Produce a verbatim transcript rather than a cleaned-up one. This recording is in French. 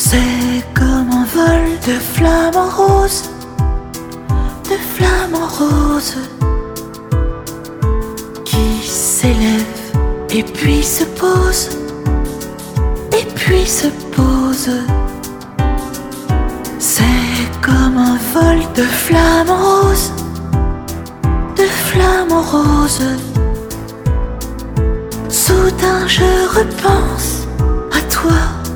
C'est comme un vol de flamants roses, de flamants roses, qui s'élève et puis se pose, et puis se pose. C'est comme un vol de flamants roses, de flamants roses. Soudain je repense à toi.